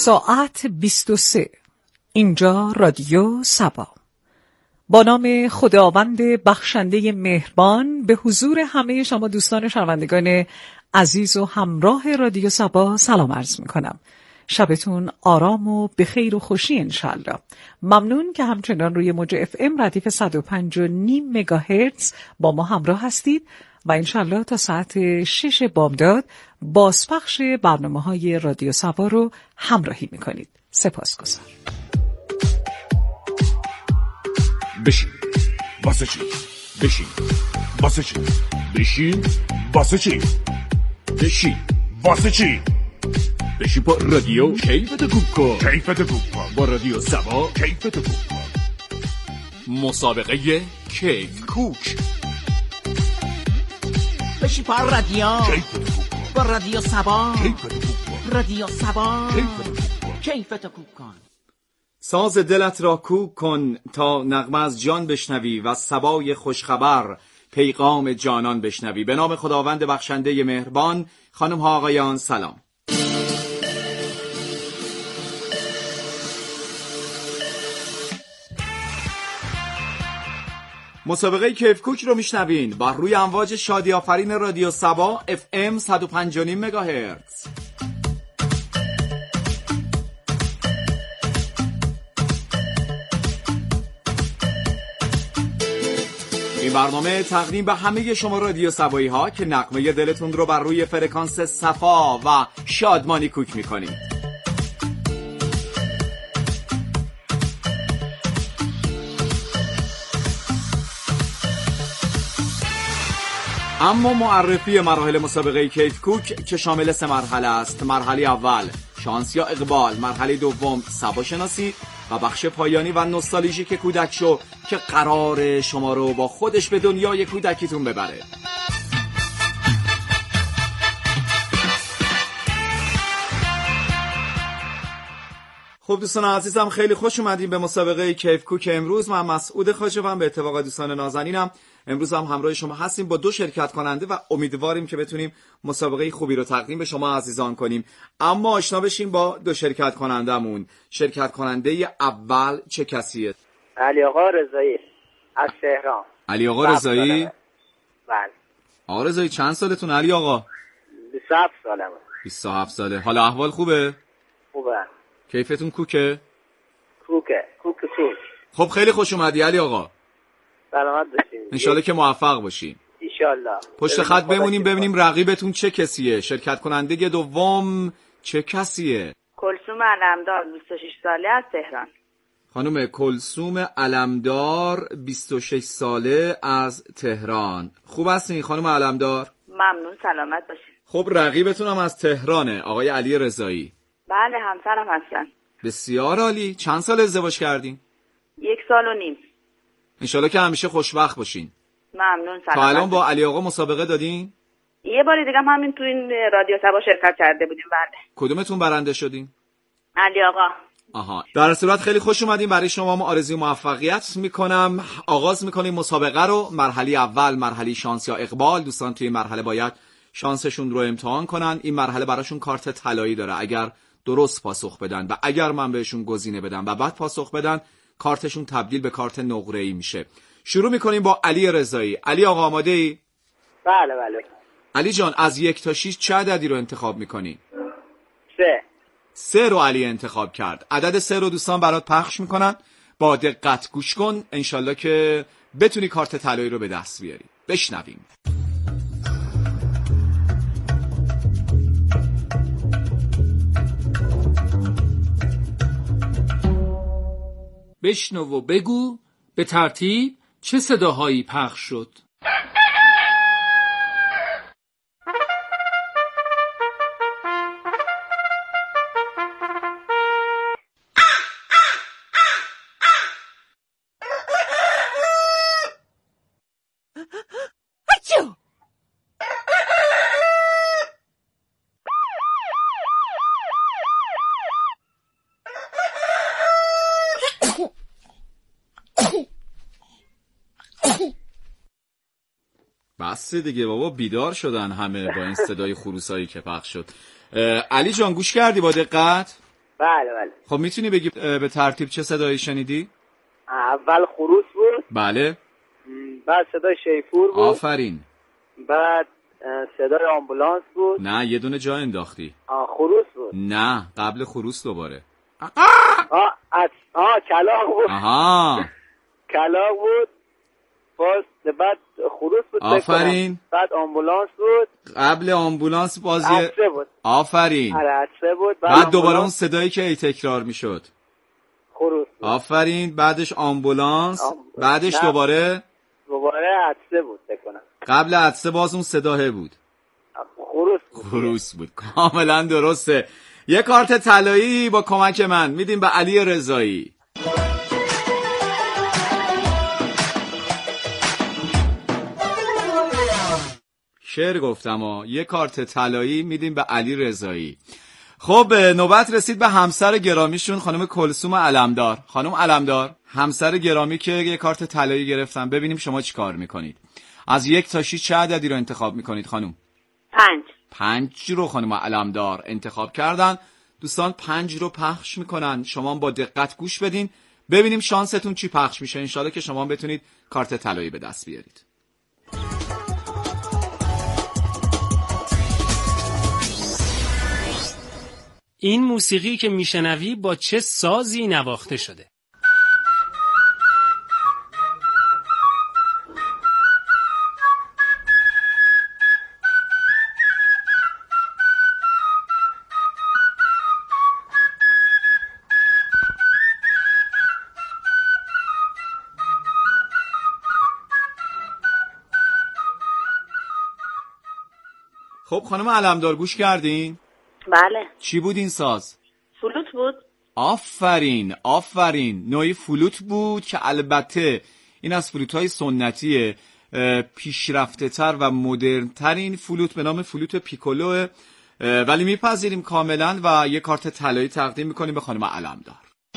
ساعت 23. اینجا رادیو سبا. با نام خداوند بخشنده مهربان به حضور همه شما دوستان شنوندگان عزیز و همراه رادیو سبا سلام عرض میکنم. شبتون آرام و بخیر و خوشی انشالله. ممنون که همچنان روی موج FM ردیف 105.5 مگاهرتز با ما همراه هستید و انشالله تا ساعت 6 بامداد بازپخش برنامه‌های رادیو سبا رو همراهی میکنید. سپاسگزارم. بشین واسه چی؟ بشین واسه چی؟ بشین واسه چی؟ بشین واسه چی؟ بشین با رادیو کیفتو خوب کن. کیفتو خوب کن با رادیو سبا. کیفتو خوب کن. مسابقه کیف کوک. بشین با رادیو کیفتو خوب کن با رادیو سبا. کیفتو خوب کن. رادیو سبا. کیفتو خوب کن. کیفتو خوب کن. ساز دلت را کوک کن تا نغمه از جان بشنوی و صبای خوشخبر پیغام جانان بشنوی. به نام خداوند بخشنده مهربان. خانم ها آقایان سلام. مسابقه کیف کوک رو میشنوین با روی امواج شادی آفرین رادیو سبا FM 105.5 مگاهرتز. این برنامه تقدیم به همه شما رادیو سبایی ها که نغمه دلتون رو بر روی فرکانس صفا و شادمانی کوک میکنید. اما معرفی مراحل مسابقه کیف کوک که شامل 3 مرحله است. مرحله اول شانس یا اقبال، مرحله دوم سبا شناسی و بخش پایانی و نوستالژیک کودک شو که قرار شما رو با خودش به دنیای کودکیتون ببره. خب دوستان عزیزم، خیلی خوش اومدیم به مسابقه کیف کوک امروز. من مسعود خاجوام به اتفاق دوستان نازنینم امروز هم همراه شما هستیم با 2 شرکت کننده و امیدواریم که بتونیم مسابقه خوبی رو تقدیم به شما عزیزان کنیم. اما آشنا بشیم با 2 شرکت کنندمون. شرکت کننده اول چه کسیه؟ علی آقا رضایی از تهران. علی آقا رضایی؟ بله. آقا رضایی چند سالتون علی آقا؟ 27 سالمه. 27 ساله. حالا احوال خوبه؟ خوبه. کیفتون کوکه؟ کوکه. خب خیلی خوش اومدی علی آقا. سلامت باشین. انشالله که موفق باشین. انشالله. پشت خط بمونیم ببینیم رقیبتون چه کسیه. شرکت کننده دوم چه کسیه؟ کلثوم علمدار 26 ساله از تهران. خانم کلثوم علمدار 26 ساله از تهران. خوب هستین خانم علمدار؟ ممنون، سلامت باشین. خب رقیبتون هم از تهرانه، آقای علی رضایی. بله، همسرم هستن. بسیار عالی. چند سال ازدواج کردین؟ 1 سال و نیم. انشالله که همیشه خوشبخت باشین. ممنون، سلامت. تا الان با علی آقا مسابقه دادین؟ یه بار دیگه همین تو این رادیو سبا شرکت کرده بودیم. بله. کدومتون برنده شدین؟ علی آقا. آها. در صورت خیلی خوش اومدین. برای شما ما آرزوی موفقیت میکنم. آغاز میکنیم مسابقه رو. مرحله اول مرحله شانس یا اقبال. دوستان توی این مرحله باید شانسشون رو امتحان کنن. این مرحله براشون کارت طلایی داره. اگر درست پاسخ بدن و اگر من بهشون گزینه بدم و بعد پاسخ بدن، کارتشون تبدیل به کارت نقره‌ای میشه. شروع میکنیم با علی رضایی. علی آقا آماده ای؟ بله. علی جان از 1 تا 6 چه عددی رو انتخاب میکنی؟ 3. 3 رو علی انتخاب کرد. عدد 3 رو دوستان برات پخش میکنن. با دقت گوش کن. انشالله که بتونی کارت طلایی رو به دست بیاری. بشنویم. بشنو و بگو به ترتیب چه صداهایی پخش شد. بس دیگه بابا، بیدار شدن همه با این صدای خروسایی که پخش شد. علی جان گوش کردی با دقت؟ بله بله. خب میتونی بگی به ترتیب چه صدایی شنیدی؟ اول خروس بود، بله. بعد صدای شیپور بود. آفرین. بعد صدای آمبولانس بود. نه یه دونه جا انداختی. خروس بود. نه قبل خروس دوباره. کلاغ بود. آها. کلاغ بود. بعد خروس بود. آفرین. بعد آمبولانس بود. قبل آمبولانس بازی عطسه بود. آفرین. عطسه بود. بعد دوباره اون صدایی که ای تکرار میشد. خروس بود. آفرین. بعدش آمبولانس. بعدش دوباره عطسه بود بکنم. قبل عطسه باز اون صداه بود. خروس بود. کاملا درسته. یه کارت طلایی با کمک من میدیم به علی رضایی. شعر گفتم یه کارت طلایی میدیم به علی رضایی. خب نوبت رسید به همسر گرامیشون خانم کلثوم علمدار. خانم علمدار، همسر گرامی که یه کارت طلایی گرفتن، ببینیم شما چی کار میکنید. از 1 تا 6 چه عددی رو انتخاب میکنید خانم؟ 5 رو خانم علمدار انتخاب کردن. دوستان 5 رو پخش میکنن، شما با دقت گوش بدین ببینیم شانستون چی پخش میشه. انشالله که شما بتونید کارت طلایی به دست بیارید. این موسیقی که میشنوی با چه سازی نواخته شده؟ خب خانم علمدار گوش کردین؟ بله. چی بود این ساز؟ فلوت بود. آفرین. نوعی فلوت بود که البته این از فلوت‌های سنتی پیشرفته تر و مدرن ترین فلوت به نام فلوت پیکولو، ولی میپذیریم کاملا و یه کارت طلایی تقدیم میکنیم به خانم علمدار.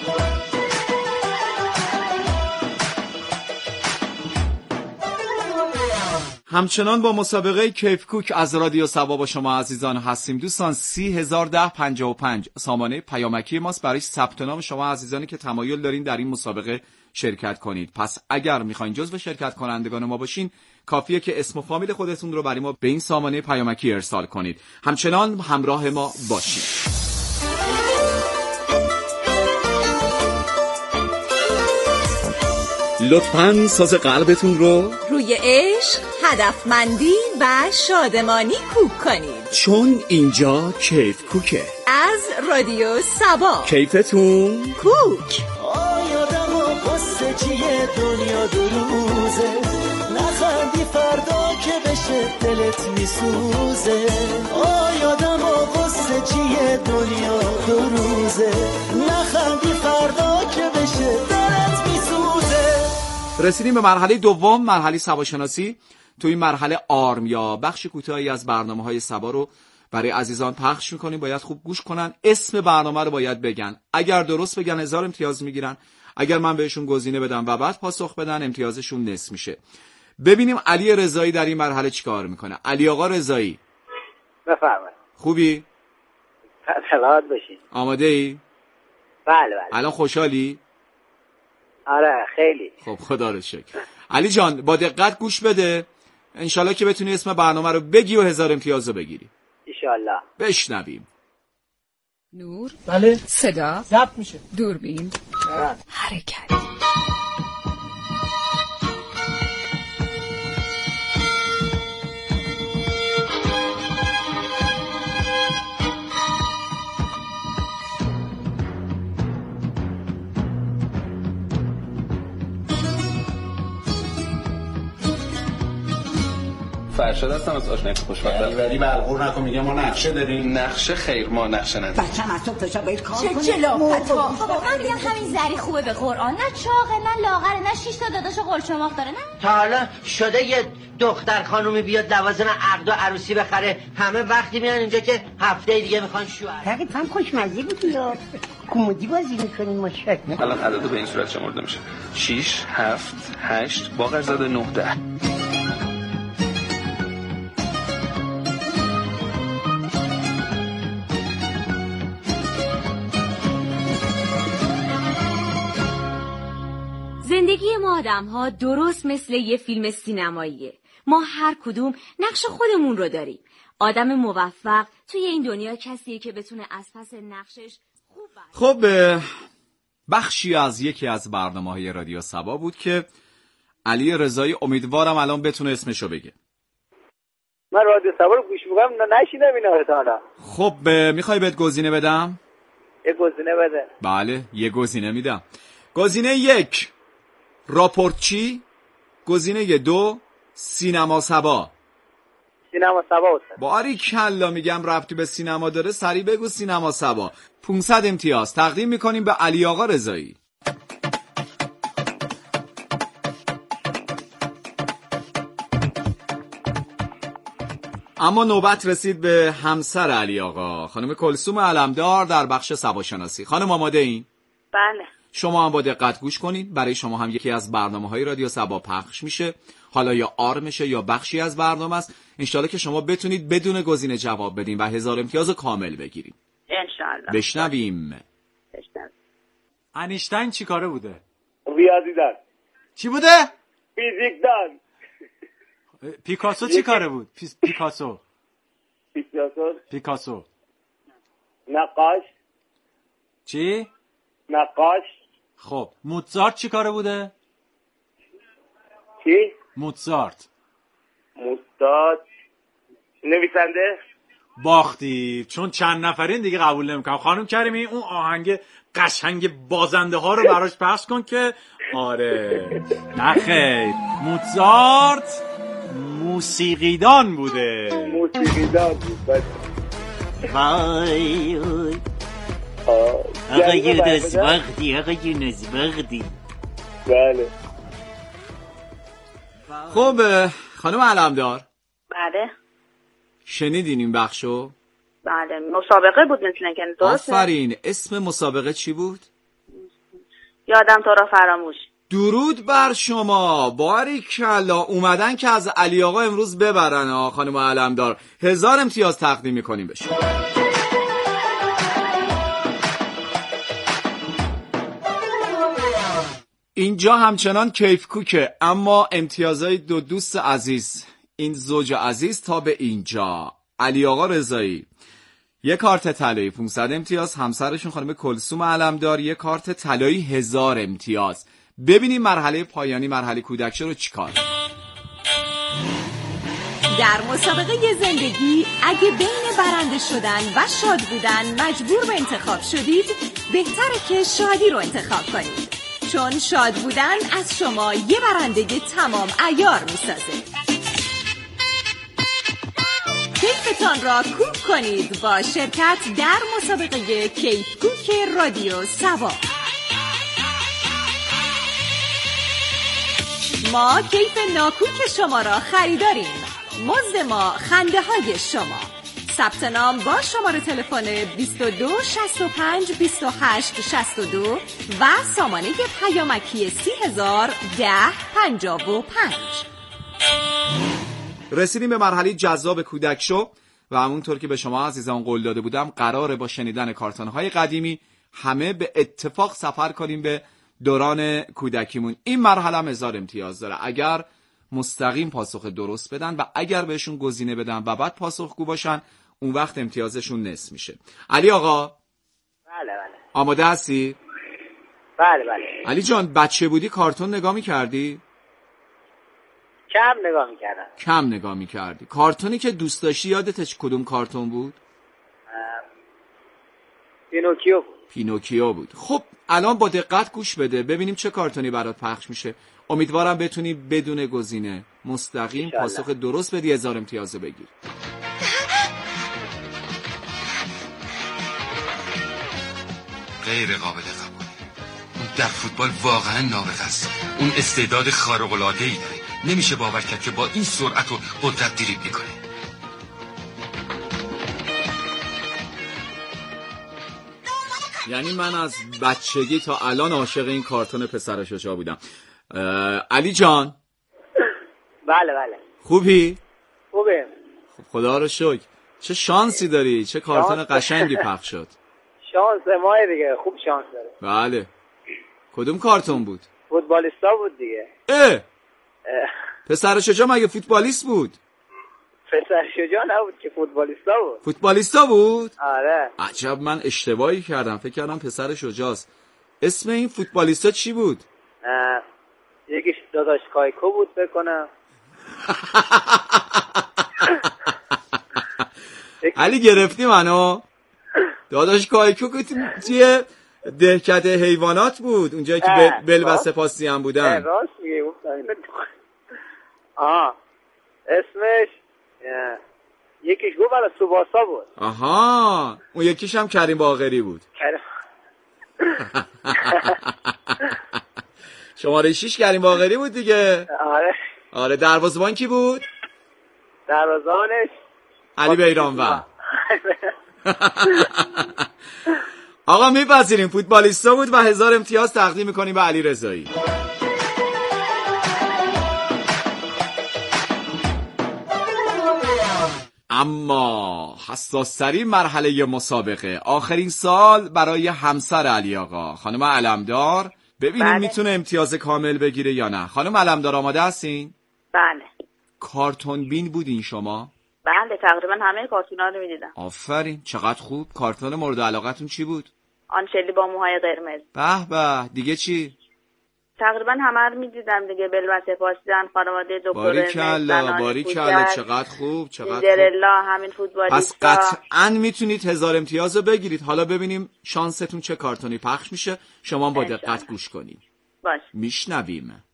همچنان با مسابقه کیف کوک از رادیو سبا با شما عزیزان هستیم. دوستان 301055 سامانه پیامکی ماست برای ثبت نام شما عزیزانی که تمایل دارین در این مسابقه شرکت کنید. پس اگر میخواین جزو شرکت کنندگان ما باشین، کافیه که اسم و فامیل خودتون رو برای ما به این سامانه پیامکی ارسال کنید. همچنان همراه ما باشید. لطفاً ساز قلبتون رو روی عشق، هدفمندی و شادمانی کوک کنید، چون اینجا کیف کوکه. از رادیو سبا. کیفتون کوک. آیادم و قصه چیه دنیا دو روزه، نخندی فردا که بشه دلت میسوزه. آیادم و قصه چیه دنیا دو روزه، نخندی فردا که بشه دلت میسوزه. رسیدیم به مرحله دوم، مرحله سباشناسی. تو این مرحله آرم یا بخش کوتاهی از برنامه‌های سبا رو برای عزیزان پخش می‌کنیم. باید خوب گوش کنن، اسم برنامه رو باید بگن. اگر درست بگن 1000 امتیاز میگیرن، اگر من بهشون گزینه بدم و بعد پاسخ بدن امتیازشون نصف میشه. ببینیم علی رضایی در این مرحله چیکار میکنه. علی آقا رضایی، بفرمایید. خوبی؟ سلامت باشین. آماده ای؟ بله. الان خوشحالی؟ آره خیلی. خب خدا رو شکر. علی جان با دقت گوش بده، انشالله که بتونی اسم برنامه رو بگی و 1000 امتیاز رو بگیری. انشالله. بشنویم. نور. بله. صدا. ضبط میشه. دوربین. حرکت. فرشاد هستم از آشنایی خوشبختم. ولی بلغور نکن، میگم ما نقشه داریم. نقشه خیر، ما نقشه نداریم. بچه‌م از تو پشا باید کار کنه. چه جلافتا. بابا من میگم همین زری خوبه به قرآن، نه چاقه نه لاغره نه 6 تا داداش قلچماق داره. نه تا حالا شده یه دختر خانومی بیاد لوازم عقد و عروسی بخره، همه وقتی میان اینجا که هفته دیگه میخوان شوهر. رقیب هم خوشمزه بود یا کمدی بازی میکنین ماشاءالله. الان عدد به این صورت شمرده میشه: 6 7 8 باقرزاده 9 10. زندگی ما آدم‌ها درست مثل یه فیلم سینماییه. ما هر کدوم نقش خودمون رو داریم. آدم موفق توی این دنیا کسیه که بتونه از پس نقشش خوب خب بخشی از یکی از برنامه‌های رادیو صبا بود که علی رضایی، امیدوارم الان بتونه اسمشو بگه. من رادیو صبا رو گوش می‌کنم نشیدم اینا تا حالا. خب میخوای بهت گزینه بدم؟ یه گزینه بده. بله یه گزینه میدم. گزینه 1 راپورتچی، گزینه 2 سینما صبا. سینما صبا استاد. باریکلا، میگم ربطی به سینما داره سریع بگو سینما صبا. 500 امتیاز تقدیم میکنیم به علی آقا رضایی. اما نوبت رسید به همسر علی آقا، خانم کلثوم علمدار در بخش سباشناسی. خانم آماده این؟ بله. شما هم با دقت گوش کنید. برای شما هم یکی از برنامه‌های رادیو صبا پخش میشه. حالا یا آرمشه یا بخشی از برنامه است. انشالله که شما بتونید بدون گزینه جواب بدین و 1000 امتیاز کامل بگیریم. انشالله. بشنویم. انیشتین چی کاره بوده؟ ریاضیدان. چی بوده؟ فیزیکدان. پیکاسو چی کاره بود؟ پیکاسو نقاش. چی؟ نقاش. خب موزارت چی کاره بوده؟ چی؟ موزارت نویسنده. باختی، چون چند نفرین دیگه قبول نمیکنم. خانم کریمی اون آهنگ قشنگ بازنده ها رو براش پخش کن که آره. نخیر، موزارت موسیقیدان بوده. موسیقیدان بود. وای آقای نزبغدی. بله. خب خانم علمدار. بله. شنیدین این بخشو؟ بله مسابقه بود مثل که درسته. آفرین. اسم مسابقه چی بود؟ یادم تو را فراموش. درود بر شما، باریکلا. اومدن که از علی آقا امروز ببرن خانم علمدار. 1000 امتیاز تقدیم میکنیم بهش. اینجا همچنان کیف کوکه، اما امتیازهای دو دوست عزیز، این زوج عزیز تا به اینجا. علی آقا رضایی یک کارت طلایی 500 امتیاز، همسرشون خانم کلثوم علمدار یک کارت طلایی 1000 امتیاز. ببینیم مرحله پایانی، مرحله کودکشو رو چیکار. در مسابقه زندگی اگه بین برنده شدن و شاد بودن مجبور به انتخاب شدید، بهتره که شادی رو انتخاب کنید، چون شاد بودن از شما یه برندگی تمام عیار میسازه. کیفتان را کوک کنید با شرکت در مسابقه کیف کوک رادیو صبا. ما کیف ناکوک شما را خریداریم. مزد ما خنده های شما. ثبت نام با شماره تلفن 22 65 28 62 و سامانه پیامکی 30,000 10 55. رسیدیم به مرحله جذاب کودک شو و همونطور که به شما عزیزان قول داده بودم قراره با شنیدن کارتون‌های قدیمی همه به اتفاق سفر کنیم به دوران کودکیمون. این مرحله هم 1000 امتیاز داره اگر مستقیم پاسخ درست بدن و اگر بهشون گزینه بدن و بعد پاسخگو باشن، اون وقت امتیازشون نصف میشه. علی آقا. بله. آماده هستی؟ بله. علی جان بچه بودی کارتون نگاه می‌کردی؟ کم نگاه می‌کردی. کارتونی که دوست داشتی یادتش کدوم کارتون بود؟ پینوکیو بود. خب الان با دقت گوش بده ببینیم چه کارتونی برات پخش میشه. امیدوارم بتونی بدون گزینه مستقیم پاسخ درست بدی، 1000 امتیاز بگیر. غیر قابل قبول. اون در فوتبال واقعا نابغه است. اون استعداد خارق العاده ای داره. نمیشه باور کرد که با این سرعت و قدرت دریبل میکنه. یعنی من از بچگی تا الان عاشق این کارتون پسر شجاع بودم. علی جان. بله. خوبی؟ خوبه. خب خدا رو شکر. چه شانسی داری، چه کارتون قشنگی پخش شد. شانس ماه دیگه، خوب شانس داره. بله. کدوم کارتون بود؟ فوتبالیستا بود دیگه. پسر شجاع مگه فوتبالیست بود؟ پسر شجاع نبود که فوتبالیستا بود. فوتبالیستا بود؟ آره. عجب، من اشتباهی کردم، فکر کردم پسر شجاعست. اسم این فوتبالیستا چی بود؟ یکیش داداش کایکو بود فکر کنم. علی گرفتی منو؟ داداش کایکو که توی دهکده حیوانات بود، اونجایی که بل و سپاسی هم بودن. راست میگه. اسمش یکیش گفت برای سوباسا بود. آها، اون یکیش هم کریم باقری بود. شماره 6 کریم باقری بود دیگه. آره. دروازه‌بان کی بود؟ دروازه‌بانش علی بیرانوند. آقا میپذیریم فوتبالیستا بود و 1000 امتیاز تقدیم میکنیم به علی رضایی. اما حساس‌ترین مرحله مسابقه، آخرین سال برای همسر علی آقا، خانم علمدار. ببینیم میتونه امتیاز کامل بگیره یا نه. خانم علمدار آماده هستین؟ بله. کارتون بین بودین شما؟ بله، تقریبا همه کارتونا رو میدیدم. آفرین، چقدر خوب. کارتون مورد علاقتون چی بود؟ آنچلی با موهای قرمز. به به. دیگه چی؟ تقریبا همه رو میدیدم دیگه. بل و سپاسیان، خانواده دکتر باریکلا، چقدر خوب، چقدر خوب. همین فوتبالیستا. پس قطعاً میتونید 1000 امتیاز رو بگیرید. حالا ببینیم شانستون چه کارتونی پخش میشه. شما با دقت گوش کنید. باش. میشنویم.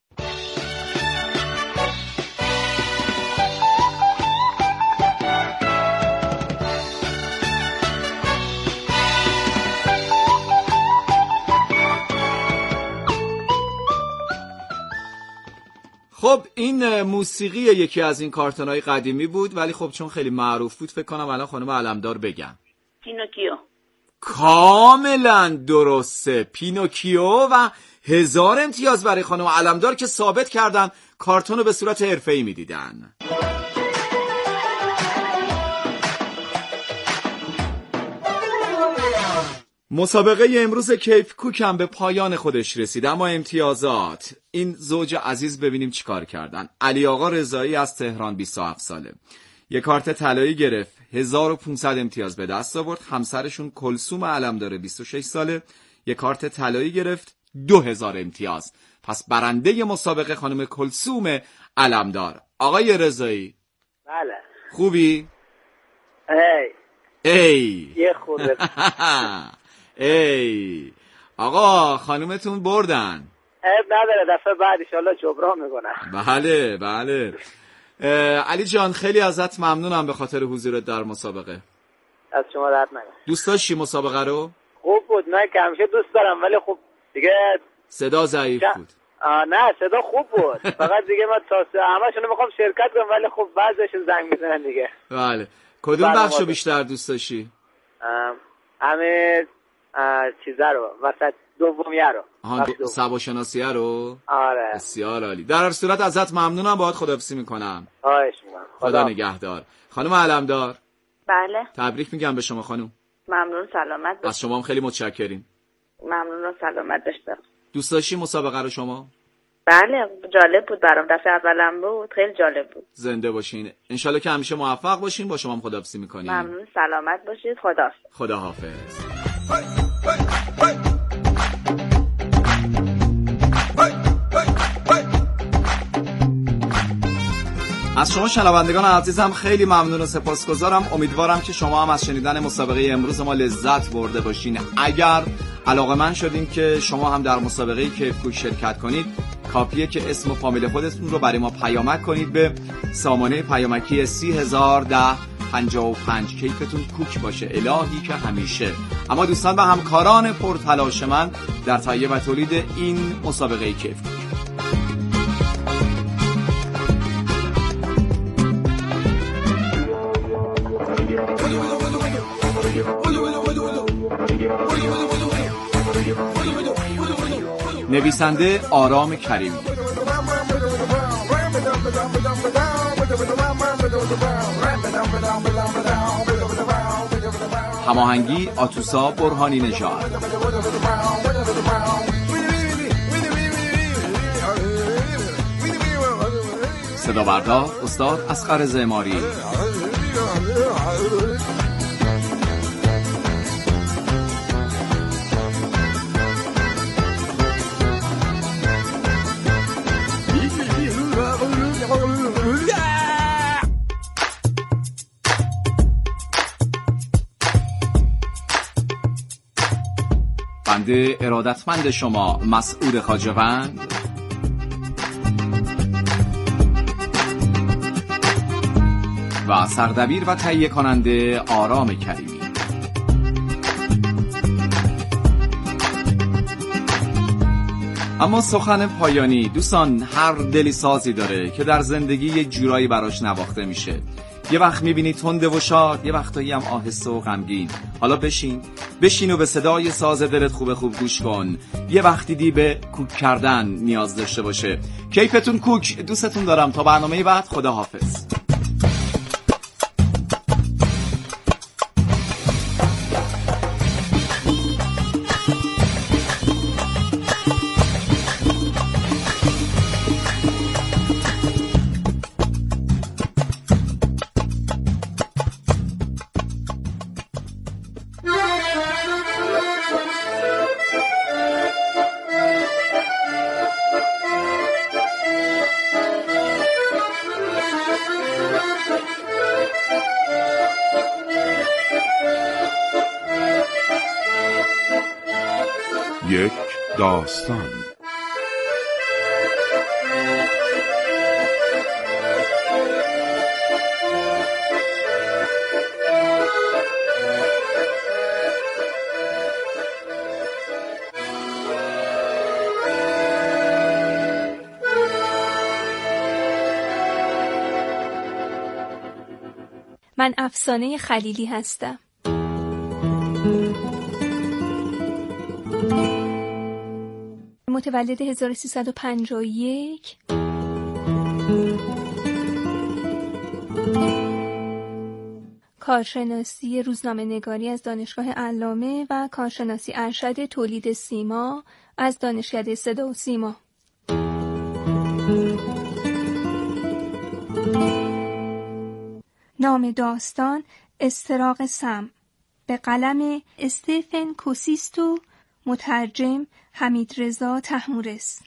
خب این موسیقی یکی از این کارتون‌های قدیمی بود، ولی خب چون خیلی معروف بود فکر کنم الان خانم علمدار بگم. پینوکیو. کاملا درسته، پینوکیو. و 1000 امتیاز برای خانم علمدار که ثابت کردن کارتون رو به صورت حرفه‌ای می‌دیدن. مسابقه امروز کیف کوک هم به پایان خودش رسید، اما امتیازات این زوج عزیز ببینیم چیکار کردن. علی آقا رضایی از تهران 27 ساله، یک کارت طلایی گرفت، 1500 امتیاز به دست آورد. همسرشون کلثوم علمدار 26 ساله، یک کارت طلایی گرفت، 2000 امتیاز. پس برنده مسابقه خانم کلثوم علمدار. آقای رضایی. بله. خوبی؟ یه خورده. آقا خانومتون بردن. نداره، دفعه بعد انشالله جبران میکنن. بله. علی جان خیلی ازت ممنونم به خاطر حضورت در مسابقه. از شما درد نکنه. دوست داشتی مسابقه رو؟ خوب بود. من که همیشه دوست دارم، ولی خب دیگه صدا ضعیف بود. نه صدا خوب بود. فقط دیگه من همشون میخوام شرکت کنم، ولی خب بعضیشون زنگ میزنن دیگه. بله. کدوم بخشو بیشتر دوست داشتی؟ همه چیزا رو، وسط دومیه رو. سباشناسیه رو؟ آره. بسیار عالی. در هر صورت ازت ممنونم، باهات خداحافظی میکنم. خواهش میکنم. خدا نگهدار. خانم علمدار. بله. تبریک میگم به شما خانم. ممنون، سلامت باشید. از شما هم خیلی متشکریم. ممنون و سلامت باشید. دوست داشتی مسابقه رو شما؟ بله، جالب بود برام. دفعه اولم بود، خیلی جالب بود. زنده باشین. انشالله که همیشه موفق باشین. با شما هم خداحافظی میکنیم. ممنون، سلامت باشید. خداحافظ. از شما شنوندگان عزیزم خیلی ممنون و سپاسگزارم. امیدوارم که شما هم از شنیدن مسابقه امروز ما لذت برده باشین. اگر علاقه‌مند شدین که شما هم در مسابقه کیف کوک شرکت کنید، کافیه که اسم و فامیل خودتون رو برای ما پیامک کنید به سامانه پیامکی 301055. کیفتون کوک باشه، الهی که همیشه. اما دوستان و همکاران پرتلاش من در تهیه و تولید این مسابقه کیف کوک، نویسنده آرام کریمی، هماهنگی آتوسا برهانی نژاد، صدا بردار استاد اصغر زماری. بنده ارادتمند شما مسعود خواجه‌وند و سردبیر و تهیه کننده آرام کریمی. اما سخن پایانی دوستان، هر دلی سازی داره که در زندگی یه جورایی براش نواخته میشه. یه وقت میبینی تنده و شاد، یه وقتایی هم آهسته و غمگین. حالا بشین و به صدای ساز دلت خوب گوش کن. یه وقتی دی به کوک کردن نیاز داشته باشه. کیفتون کوک. دوستتون دارم. تا برنامه بعد، خدا حافظ. یک داستان. من افسانه خلیلی هستم. متولد 1351. کارشناسی روزنامه نگاری از دانشگاه علامه و کارشناسی ارشد تولید سیما از دانشکده صدا و سیما. نام داستان استراق سم، به قلم استفن کوسیستو، مترجم حمیدرضا طهمورث.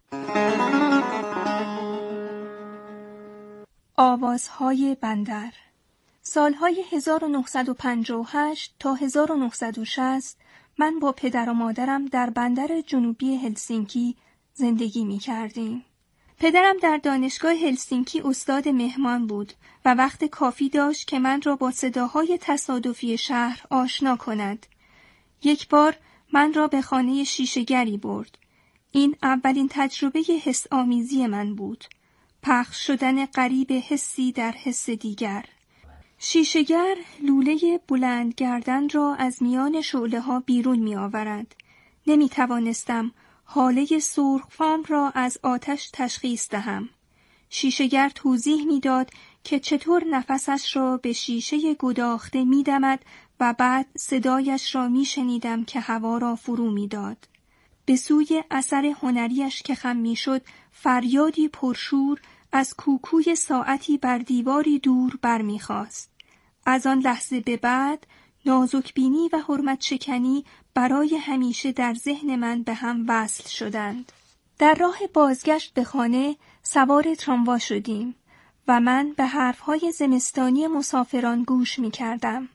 آوازهای بندر. سالهای 1958 تا 1960 من با پدر و مادرم در بندر جنوبی هلسینکی زندگی می کردیم. پدرم در دانشگاه هلسینکی استاد مهمان بود و وقت کافی داشت که من را با صداهای تصادفی شهر آشنا کند. یک بار من را به خانه شیشه‌گری برد. این اولین تجربه حس آمیزی من بود. پخش شدن غریب حسی در حس دیگر. شیشه‌گر لوله بلند گردن را از میان شعله‌ها بیرون می آورد. نمی توانستم حاله سرخفام را از آتش تشخیص دهم. شیشه‌گر توضیح می داد که چطور نفسش را به شیشه گداخته می دمد و بعد صدایش را می شنیدم که هوا را فرو می داد. به سوی اثر هنریش که خم می شد، فریادی پرشور از کوکوی ساعتی بر دیواری دور برمی خواست. از آن لحظه به بعد نازکبینی و حرمت شکنی برای همیشه در ذهن من به هم وصل شدند. در راه بازگشت به خانه سوار تراموا شدیم و من به حرفهای زمستانی مسافران گوش می کردم.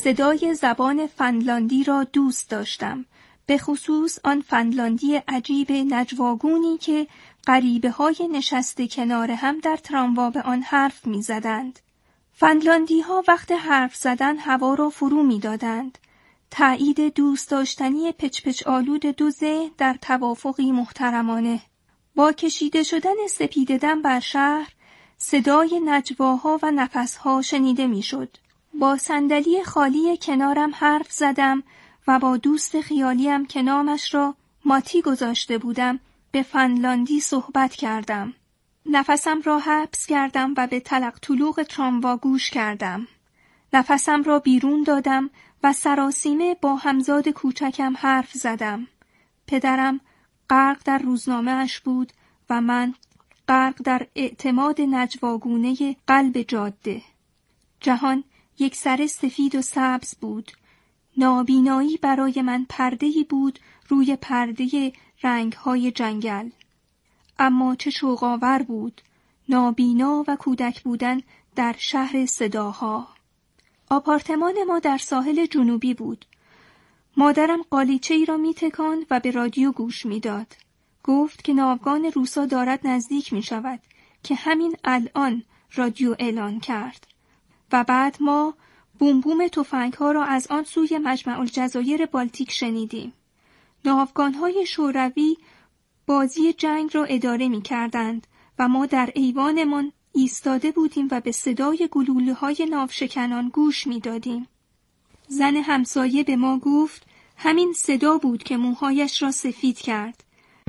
صدای زبان فنلاندی را دوست داشتم، به خصوص آن فنلاندی عجیب نجواگونی که غریبه‌های نشسته کنار هم در تراموا به آن حرف می‌زدند. فنلاندی‌ها وقت حرف زدن هوا را فرو می‌دادند. تایید دوست داشتنی پچ آلود دو ذهن در توافقی محترمانه. با کشیده شدن سپیده‌دم بر شهر، صدای نجواها و نفسها شنیده می‌شد. با صندلی خالی کنارم حرف زدم و با دوست خیالیم که نامش را ماتی گذاشته بودم به فنلاندی صحبت کردم. نفسم را حبس کردم و به تلق طلوق تراموا گوش کردم. نفسم را بیرون دادم و سراسیمه با همزاد کوچکم حرف زدم. پدرم غرق در روزنامه اش بود و من غرق در اعتماد نجواگونه قلب جاده. جهان یک سر سفید و سبز بود. نابینایی برای من پرده‌ای بود روی پرده رنگ‌های جنگل. اما چه شوق‌آور بود نابینا و کودک بودن در شهر صداها. آپارتمان ما در ساحل جنوبی بود. مادرم قالیچه‌ای را می‌تکاند و به رادیو گوش می‌داد. گفت که ناوگان روسا دارد نزدیک می‌شود که همین الان رادیو اعلان کرد. و بعد ما بوم بوم تفنگ‌ها را از آن سوی مجمع الجزایر بالتیک شنیدیم. ناوگان‌های شوروی بازی جنگ را اداره می‌کردند و ما در ایوانمان ایستاده بودیم و به صدای گلوله‌های ناوشکنان گوش می‌دادیم. زن همسایه به ما گفت همین صدا بود که موهایش را سفید کرد.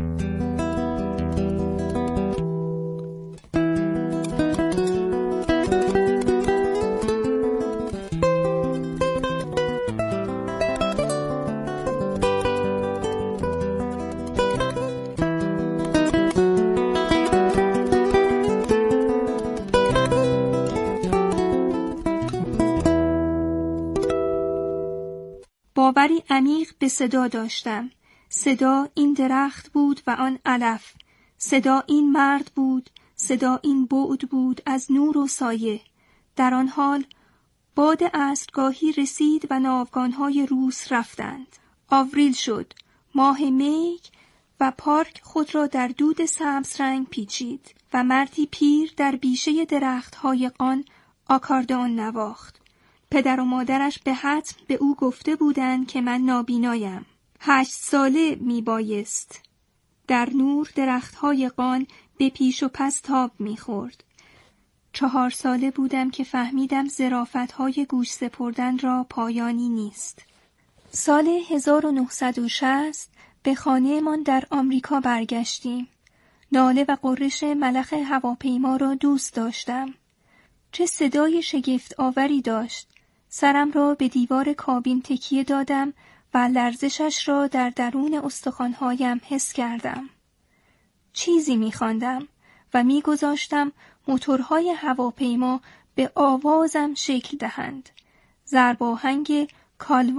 باوری عمیق به صدا داشتم. صدا این درخت بود و آن علف. صدا این مرد بود. صدا این بعد بود از نور و سایه. در آن حال باد عصرگاهی رسید و ناوگان‌های روس رفتند. آوریل شد. ماه میگ و پارک خود را در دود سبز رنگ پیچید و مردی پیر در بیشه درخت‌های قان آکاردئون نواخت. پدر و مادرش به حتم به او گفته بودند که من نابینایم. 8 ساله می بایست. در نور درختهای قان به پیش و پس تاب می خورد. 4 ساله بودم که فهمیدم ظرافتهای گوش سپردن را پایانی نیست. سال 1960 به خانه‌مان در آمریکا برگشتیم. ناله و غرش ملخ هواپیما را دوست داشتم. چه صدای شگفت آوری داشت. سرم را به دیوار کابین تکیه دادم و لرزشش را در درون استخوان‌هایم حس کردم. چیزی می‌خواندم و می‌گذاشتم موتورهای هواپیما به آوازم شکل دهند. ضرباهنگ کالوا